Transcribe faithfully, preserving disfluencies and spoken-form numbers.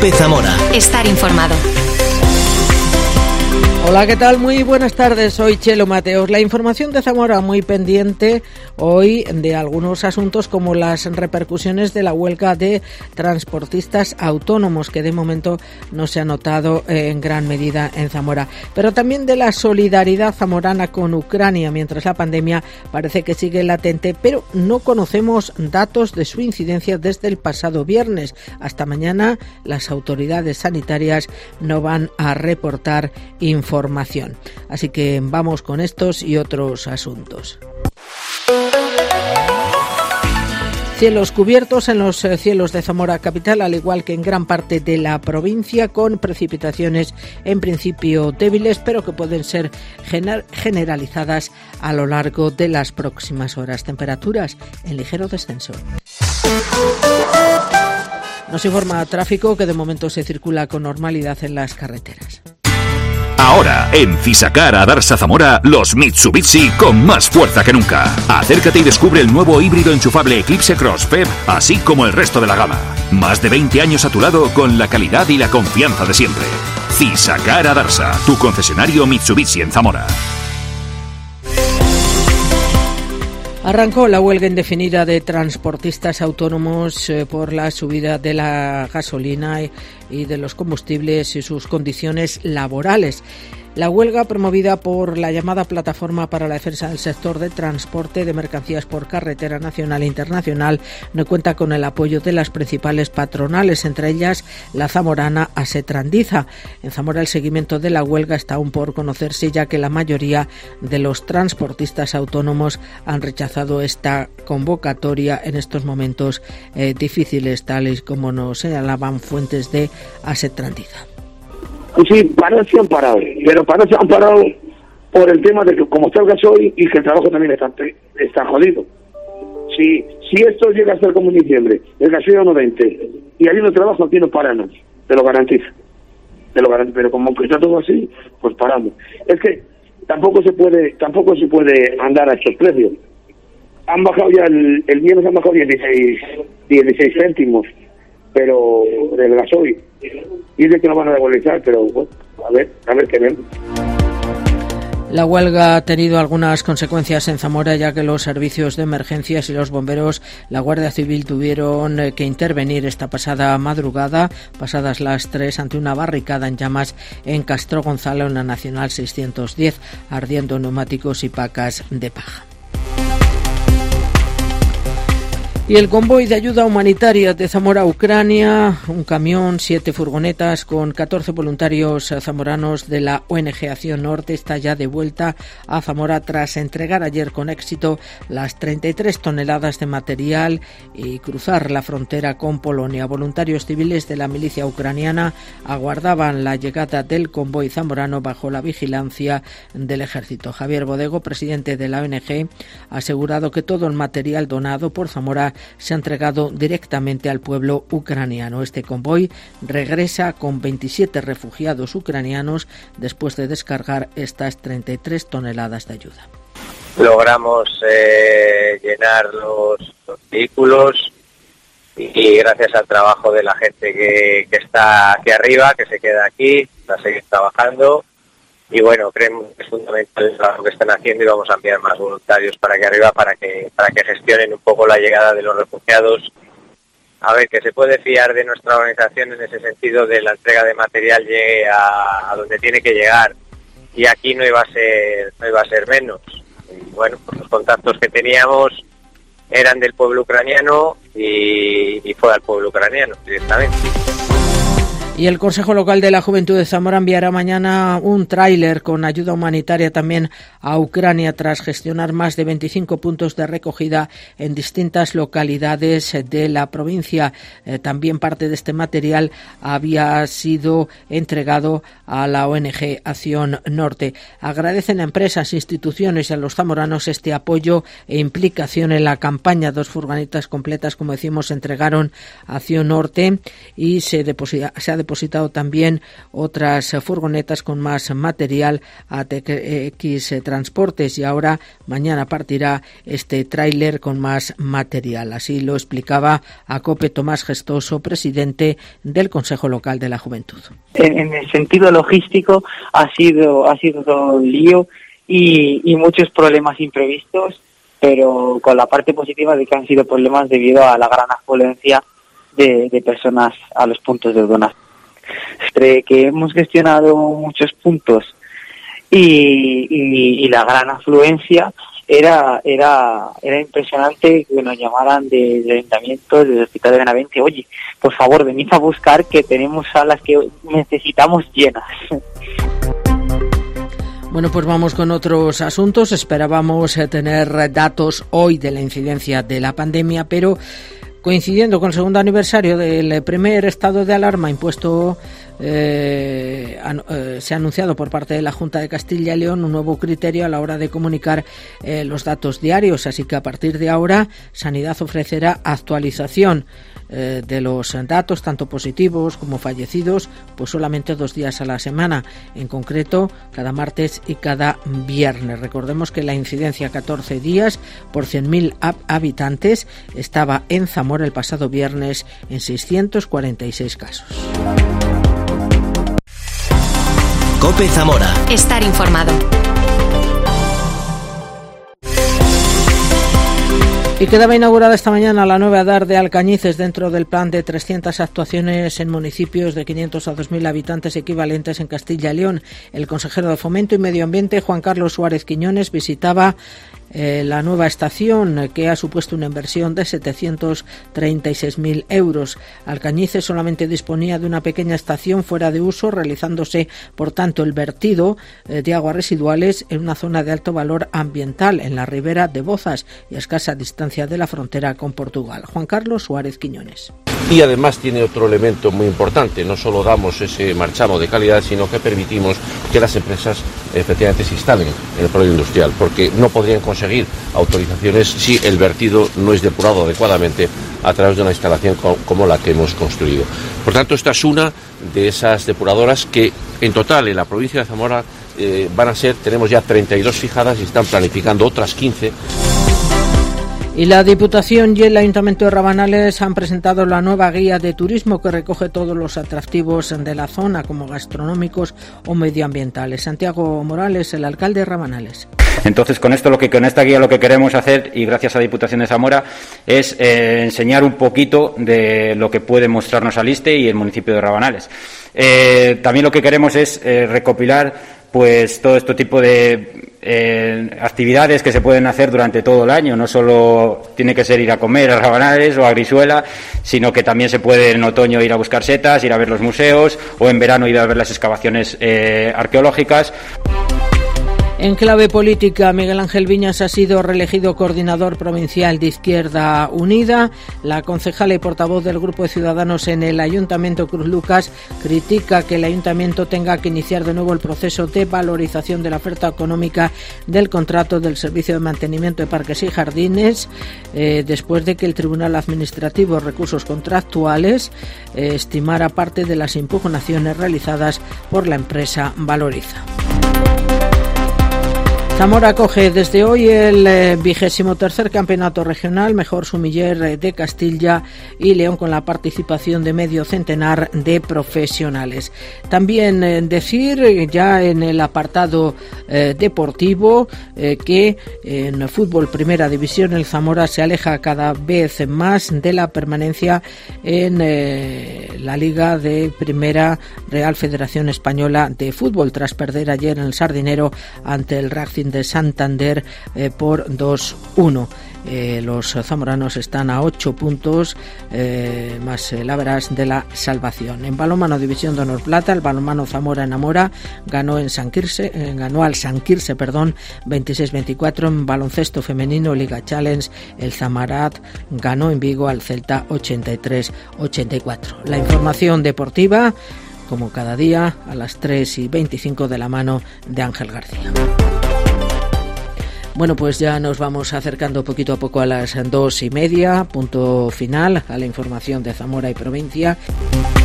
Cope Zamora. Estar informado. Hola, ¿qué tal? Muy buenas tardes, soy Chelo Mateos. La información de Zamora muy pendiente hoy de algunos asuntos como las repercusiones de la huelga de transportistas autónomos, que de momento no se ha notado en gran medida en Zamora, pero también de la solidaridad zamorana con Ucrania, mientras la pandemia parece que sigue latente, pero no conocemos datos de su incidencia desde el pasado viernes. Hasta mañana las autoridades sanitarias no van a reportar información. Información. Así que vamos con estos y otros asuntos. Cielos cubiertos en los cielos de Zamora capital, al igual que en gran parte de la provincia, con precipitaciones en principio débiles, pero que pueden ser gener- generalizadas a lo largo de las próximas horas. Temperaturas en ligero descenso. Nos informa tráfico que de momento se circula con normalidad en las carreteras. Ahora, en Fisacar Adarsa Zamora, los Mitsubishi con más fuerza que nunca. Acércate y descubre el nuevo híbrido enchufable Eclipse Cross F E B, así como el resto de la gama. Más de veinte años a tu lado con la calidad y la confianza de siempre. Fisacar Adarsa, tu concesionario Mitsubishi en Zamora. Arrancó la huelga indefinida de transportistas autónomos eh, por la subida de la gasolina y, y de los combustibles y sus condiciones laborales. La huelga, promovida por la llamada Plataforma para la Defensa del Sector de Transporte de Mercancías por Carretera Nacional e Internacional, no cuenta con el apoyo de las principales patronales, entre ellas la zamorana Asetrandiza. En Zamora el seguimiento de la huelga está aún por conocerse, ya que la mayoría de los transportistas autónomos han rechazado esta convocatoria en estos momentos eh, difíciles, tales como nos señalaban fuentes de Asetrandiza. Sí, parar se han parado, pero parar se han parado por el tema de que como está el gasoil y que el trabajo también está, está jodido. Si si esto llega a ser como en diciembre, el gasoil a noventa y habiendo trabajo, aquí no paramos, te lo garantizo, te lo garantizo, pero como está todo así, pues paramos. Es que tampoco se puede tampoco se puede andar a estos precios. Han bajado ya, el, el viernes han bajado dieciséis, dieciséis céntimos, pero del gasoil. Dice que no van a devolver, pero bueno, a ver, a ver qué ven. La huelga ha tenido algunas consecuencias en Zamora, ya que los servicios de emergencias y los bomberos, la Guardia Civil, tuvieron que intervenir esta pasada madrugada, pasadas las tres, ante una barricada en llamas en Castro Gonzalo, en la Nacional seiscientos diez, ardiendo neumáticos y pacas de paja. Y el convoy de ayuda humanitaria de Zamora a Ucrania, un camión, siete furgonetas con catorce voluntarios zamoranos de la O N G Acción Norte, está ya de vuelta a Zamora tras entregar ayer con éxito las treinta y tres toneladas de material y cruzar la frontera con Polonia. Voluntarios civiles de la milicia ucraniana aguardaban la llegada del convoy zamorano bajo la vigilancia del ejército. Javier Bodego, presidente de la O N G, ha asegurado que todo el material donado por Zamora se ha entregado directamente al pueblo ucraniano. Este convoy regresa con veintisiete refugiados ucranianos después de descargar estas treinta y tres toneladas de ayuda. Logramos eh, llenar los, los vehículos y, y gracias al trabajo de la gente que, que está aquí arriba, que se queda aquí, va a seguir trabajando. Y bueno, creemos que es fundamental el trabajo que están haciendo y vamos a enviar más voluntarios para que arriba para que para que gestionen un poco la llegada de los refugiados. A ver, que se puede fiar de nuestra organización en ese sentido, de la entrega de material llegue a, a donde tiene que llegar, y aquí no iba a ser no iba a ser menos. Y bueno, pues los contactos que teníamos eran del pueblo ucraniano y, y fue al pueblo ucraniano directamente. Y el Consejo Local de la Juventud de Zamora enviará mañana un tráiler con ayuda humanitaria también a Ucrania, tras gestionar más de veinticinco puntos de recogida en distintas localidades de la provincia. Eh, también parte de este material había sido entregado a la O N G Acción Norte. Agradecen a empresas, instituciones y a los zamoranos este apoyo e implicación en la campaña. Dos furgonetas completas, como decimos, se entregaron a Acción Norte y se, deposita, se ha depositado depositado también otras furgonetas con más material a T X Transportes y ahora mañana partirá este tráiler con más material. Así lo explicaba a COPE Tomás Gestoso, presidente del Consejo Local de la Juventud. En, en el sentido logístico ha sido ha sido todo un lío y, y muchos problemas imprevistos, pero con la parte positiva de que han sido problemas debido a la gran afluencia de, de personas a los puntos de donación. Entre que hemos gestionado muchos puntos y, y, y la gran afluencia, era era era impresionante que nos llamaran de, de ayuntamiento, del Hospital de Benavente: oye, por favor, venid a buscar que tenemos salas que necesitamos llenas. Bueno, pues vamos con otros asuntos. Esperábamos tener datos hoy de la incidencia de la pandemia, pero coincidiendo con el segundo aniversario del primer estado de alarma impuesto, eh, an, eh, se ha anunciado por parte de la Junta de Castilla y León un nuevo criterio a la hora de comunicar eh, los datos diarios. Así que a partir de ahora, Sanidad ofrecerá actualización eh, de los datos, tanto positivos como fallecidos, pues solamente dos días a la semana, en concreto cada martes y cada viernes. Recordemos que la incidencia catorce días por cien mil habitantes estaba en Zamora el pasado viernes en seiscientos cuarenta y seis casos. COPE Zamora. Estar informado. Y quedaba inaugurada esta mañana la nueva EDAR de Alcañices dentro del plan de trescientas actuaciones en municipios de quinientos a dos mil habitantes equivalentes en Castilla y León. El consejero de Fomento y Medio Ambiente, Juan Carlos Suárez Quiñones, visitaba Eh, la nueva estación, eh, que ha supuesto una inversión de setecientos treinta y seis mil euros. Alcañices solamente disponía de una pequeña estación fuera de uso, realizándose, por tanto, el vertido eh, de aguas residuales en una zona de alto valor ambiental, en la ribera de Bozas y a escasa distancia de la frontera con Portugal. Juan Carlos Suárez Quiñones. Y además tiene otro elemento muy importante: no solo damos ese marchamo de calidad, sino que permitimos que las empresas efectivamente se instalen en el polígono industrial, porque no podrían conseguir autorizaciones si el vertido no es depurado adecuadamente a través de una instalación como la que hemos construido. Por tanto, esta es una de esas depuradoras que en total en la provincia de Zamora eh, van a ser, tenemos ya treinta y dos fijadas y están planificando otras quince. Y la Diputación y el Ayuntamiento de Rabanales han presentado la nueva guía de turismo que recoge todos los atractivos de la zona, como gastronómicos o medioambientales. Santiago Morales, el alcalde de Rabanales. Entonces, con esto, lo que con esta guía lo que queremos hacer, y gracias a Diputación de Zamora, es eh, enseñar un poquito de lo que puede mostrarnos Aliste y el municipio de Rabanales. Eh, también lo que queremos es eh, recopilar pues todo este tipo de eh, actividades que se pueden hacer durante todo el año. No solo tiene que ser ir a comer a Rabanales o a Grisuela, sino que también se puede en otoño ir a buscar setas, ir a ver los museos, o en verano ir a ver las excavaciones eh, arqueológicas. En clave política, Miguel Ángel Viñas ha sido reelegido coordinador provincial de Izquierda Unida. La concejala y portavoz del Grupo de Ciudadanos en el Ayuntamiento, Cruz Lucas, critica que el Ayuntamiento tenga que iniciar de nuevo el proceso de valorización de la oferta económica del contrato del Servicio de Mantenimiento de Parques y Jardines, eh, después de que el Tribunal Administrativo de Recursos Contractuales eh, estimara parte de las impugnaciones realizadas por la empresa Valoriza. Zamora acoge desde hoy el vigésimo tercer campeonato regional Mejor Sumiller de Castilla y León, con la participación de medio centenar de profesionales. También eh, decir ya en el apartado eh, deportivo eh, que en fútbol primera división el Zamora se aleja cada vez más de la permanencia en eh, la Liga de Primera Real Federación Española de Fútbol, tras perder ayer en el Sardinero ante el Racing de Santander eh, por dos uno. Eh, los zamoranos están a ocho puntos eh, más eh, la verás de la salvación. En balonmano División de Honor Plata, el balonmano Zamora Enamora ganó en San Quirse, eh, ganó al San Quirse, perdón, veintiséis veinticuatro. En baloncesto femenino Liga Challenge, el Zamarat ganó en Vigo al Celta ochenta y tres ochenta y cuatro. La información deportiva, como cada día, a las tres y veinticinco de la mano de Ángel García. Bueno, pues ya nos vamos acercando poquito a poco a las dos y media, punto final a la información de Zamora y provincia.